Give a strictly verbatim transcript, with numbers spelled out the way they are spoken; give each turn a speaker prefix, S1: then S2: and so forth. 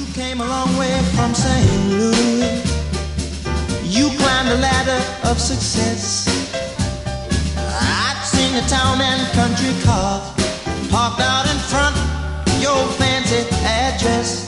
S1: came a long way from Saint Louis. You climbed the ladder of success. I'd seen the town and country cars parked out in front your fancy address.